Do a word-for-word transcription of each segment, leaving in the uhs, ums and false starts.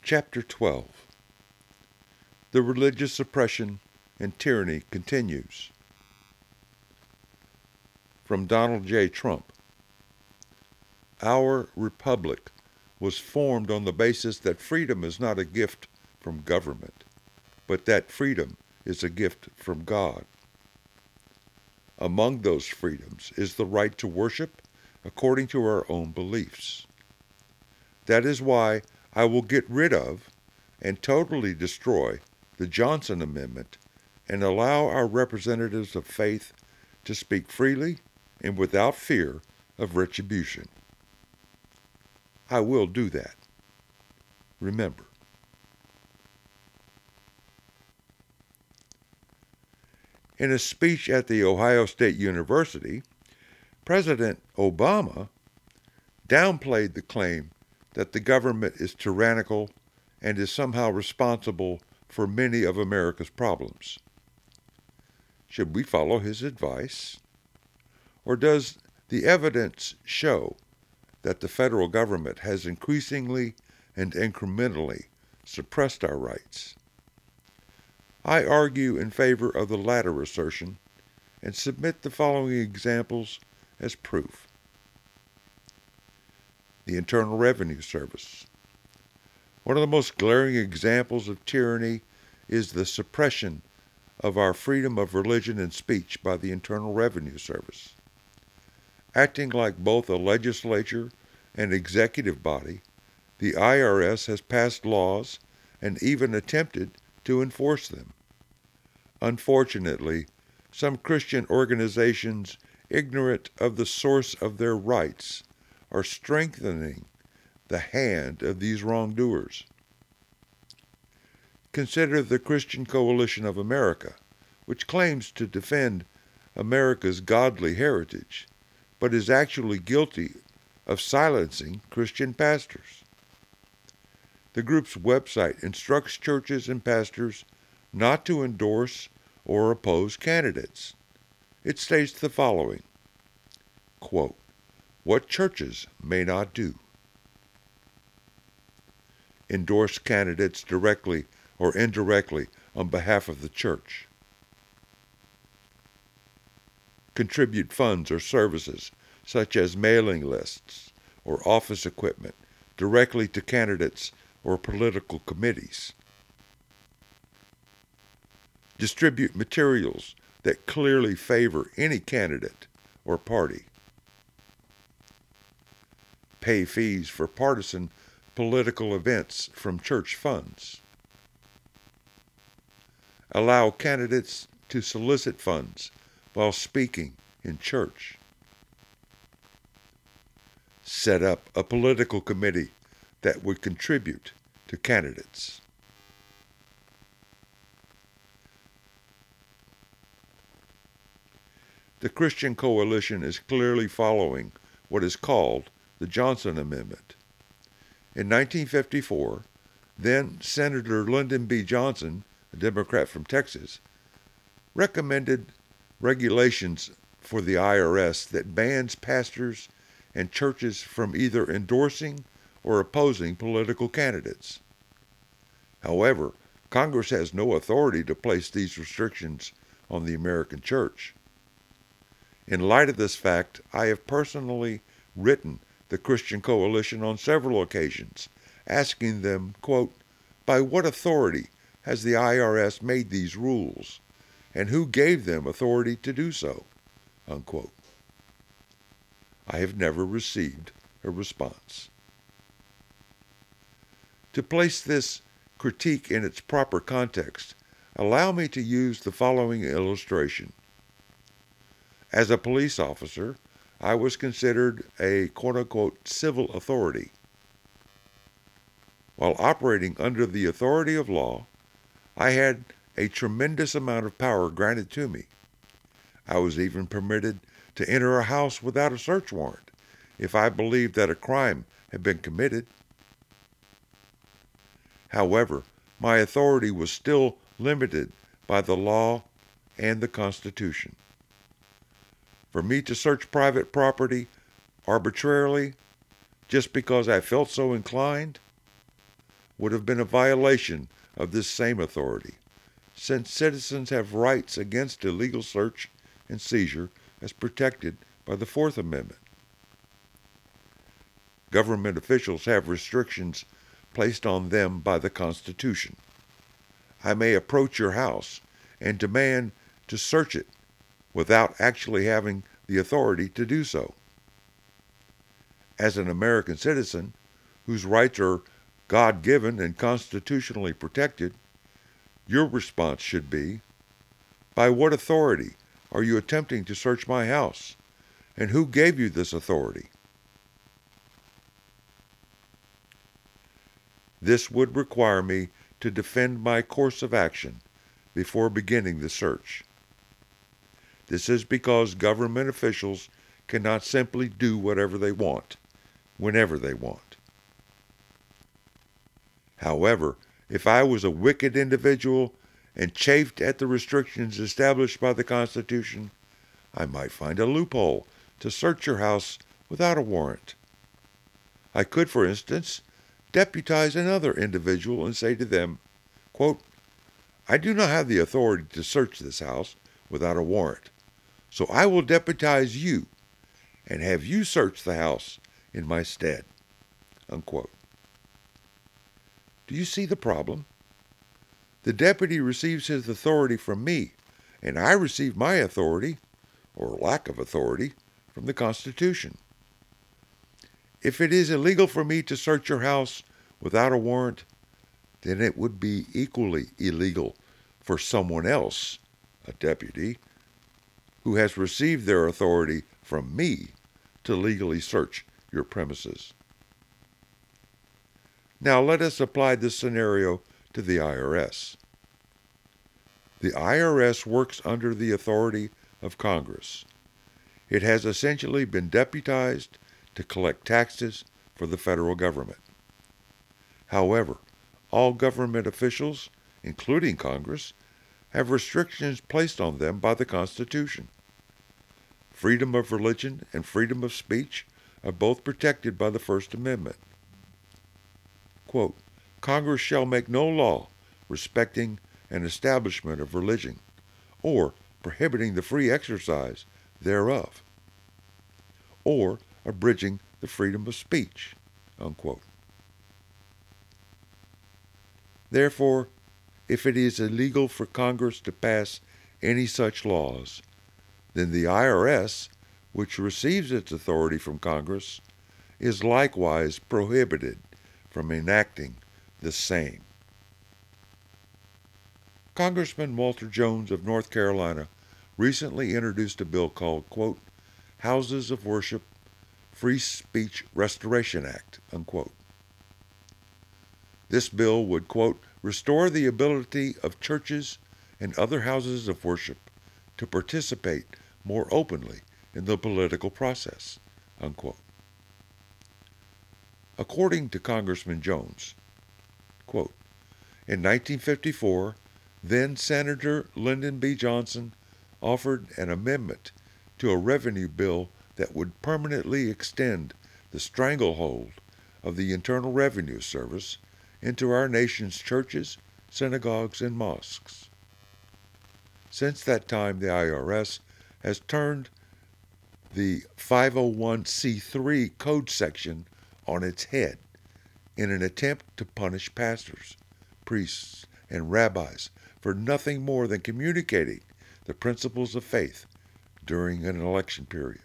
Chapter twelve. The religious oppression and tyranny continues. From Donald J. Trump. Our republic was formed on the basis that freedom is not a gift from government, but that freedom is a gift from God. Among those freedoms is the right to worship according to our own beliefs. That is why I will get rid of and totally destroy the Johnson Amendment and allow our representatives of faith to speak freely and without fear of retribution. I will do that. Remember. In a speech at the Ohio State University, President Obama downplayed the claim that the government is tyrannical and is somehow responsible for many of America's problems. Should we follow his advice? Or does the evidence show that the federal government has increasingly and incrementally suppressed our rights? I argue in favor of the latter assertion and submit the following examples as proof. The Internal Revenue Service. One of the most glaring examples of tyranny is the suppression of our freedom of religion and speech by the Internal Revenue Service. Acting like both a legislature and executive body, the I R S has passed laws and even attempted to enforce them. Unfortunately, some Christian organizations, ignorant of the source of their rights, are strengthening the hand of these wrongdoers. Consider the Christian Coalition of America, which claims to defend America's godly heritage, but is actually guilty of silencing Christian pastors. The group's website instructs churches and pastors not to endorse or oppose candidates. It states the following, quote, "What churches may not do: endorse candidates directly or indirectly on behalf of the church, contribute funds or services such as mailing lists or office equipment directly to candidates or political committees, distribute materials that clearly favor any candidate or party, pay fees for partisan political events from church funds, allow candidates to solicit funds while speaking in church, set up a political committee that would contribute to candidates." The Christian Coalition is clearly following what is called the Johnson Amendment. In nineteen fifty-four, then Senator Lyndon B. Johnson, a Democrat from Texas, recommended regulations for the I R S that bans pastors and churches from either endorsing or opposing political candidates. However, Congress has no authority to place these restrictions on the American church. In light of this fact, I have personally written the Christian Coalition on several occasions, asking them, quote, "By what authority has the I R S made these rules, and who gave them authority to do so?" Unquote. I have never received a response. To place this critique in its proper context, allow me to use the following illustration. As a police officer, I was considered a quote-unquote civil authority. While operating under the authority of law, I had a tremendous amount of power granted to me. I was even permitted to enter a house without a search warrant if I believed that a crime had been committed. However, my authority was still limited by the law and the Constitution. For me to search private property arbitrarily just because I felt so inclined would have been a violation of this same authority, since citizens have rights against illegal search and seizure as protected by the Fourth Amendment. Government officials have restrictions placed on them by the Constitution. I may approach your house and demand to search it without actually having the authority to do so. As an American citizen whose rights are God-given and constitutionally protected, your response should be, by what authority are you attempting to search my house, and who gave you this authority? This would require me to defend my course of action before beginning the search. This is because government officials cannot simply do whatever they want, whenever they want. However, if I was a wicked individual and chafed at the restrictions established by the Constitution, I might find a loophole to search your house without a warrant. I could, for instance, deputize another individual and say to them, quote, I do not have the authority to search this house without a warrant, so I will deputize you and have you search the house in my stead. Unquote. Do you see the problem? The deputy receives his authority from me, and I receive my authority, or lack of authority, from the Constitution. If it is illegal for me to search your house without a warrant, then it would be equally illegal for someone else, a deputy, who has received their authority from me to legally search your premises. Now let us apply this scenario to the I R S. The I R S works under the authority of Congress. It has essentially been deputized to collect taxes for the federal government. However, all government officials, including Congress, have restrictions placed on them by the Constitution. Freedom of religion and freedom of speech are both protected by the First Amendment. Quote, Congress shall make no law respecting an establishment of religion, or prohibiting the free exercise thereof, or abridging the freedom of speech. Unquote. Therefore, if it is illegal for Congress to pass any such laws, then the I R S, which receives its authority from Congress, is likewise prohibited from enacting the same. Congressman Walter Jones of North Carolina recently introduced a bill called, quote, Houses of Worship Free Speech Restoration Act, unquote. This bill would, quote, restore the ability of churches and other houses of worship to participate more openly in the political process, unquote. According to Congressman Jones, quote, in nineteen fifty-four, then Senator Lyndon B. Johnson offered an amendment to a revenue bill that would permanently extend the stranglehold of the Internal Revenue Service into our nation's churches, synagogues, and mosques. Since that time, the I R S has turned the five oh one c three code section on its head in an attempt to punish pastors, priests, and rabbis for nothing more than communicating the principles of faith during an election period.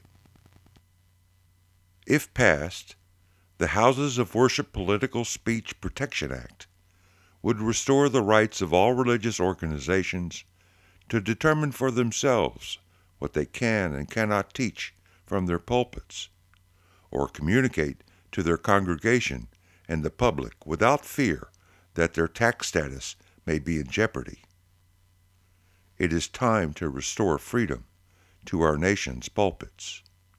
If passed, the Houses of Worship Political Speech Protection Act would restore the rights of all religious organizations to determine for themselves what they can and cannot teach from their pulpits, or communicate to their congregation and the public without fear that their tax status may be in jeopardy. It is time to restore freedom to our nation's pulpits.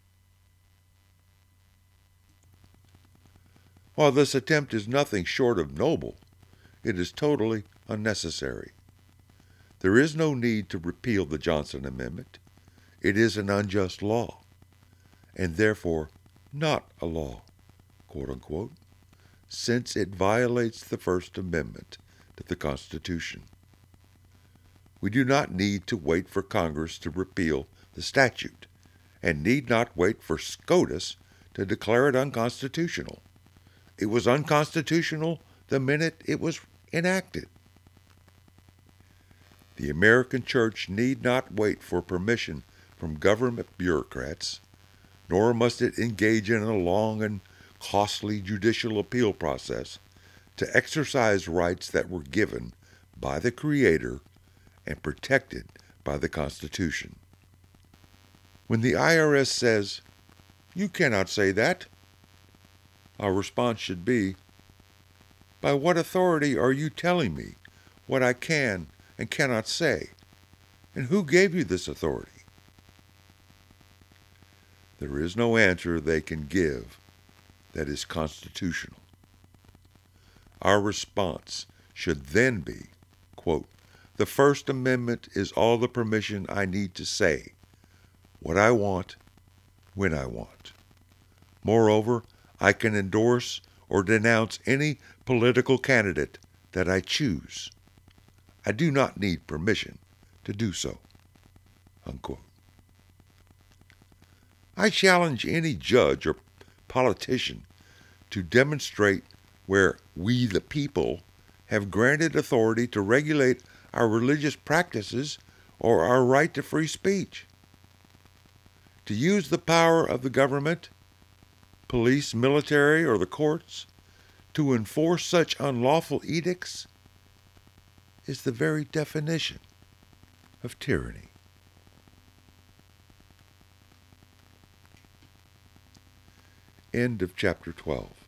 While this attempt is nothing short of noble, it is totally unnecessary. There is no need to repeal the Johnson Amendment. It is an unjust law, and therefore not a law, quote unquote, since it violates the First Amendment to the Constitution. We do not need to wait for Congress to repeal the statute, and need not wait for SCOTUS to declare it unconstitutional. It was unconstitutional the minute it was enacted. The American church need not wait for permission from government bureaucrats, nor must it engage in a long and costly judicial appeal process to exercise rights that were given by the Creator and protected by the Constitution. When the I R S says, "You cannot say that," our response should be, "By what authority are you telling me what I can and cannot say? And who gave you this authority?" There is no answer they can give that is constitutional. Our response should then be, quote, "The First Amendment is all the permission I need to say what I want, when I want. Moreover, I can endorse or denounce any political candidate that I choose. I do not need permission to do so." Unquote. I challenge any judge or politician to demonstrate where we, the people, have granted authority to regulate our religious practices or our right to free speech. To use the power of the government, police, military, or the courts to enforce such unlawful edicts is the very definition of tyranny. End of chapter twelve.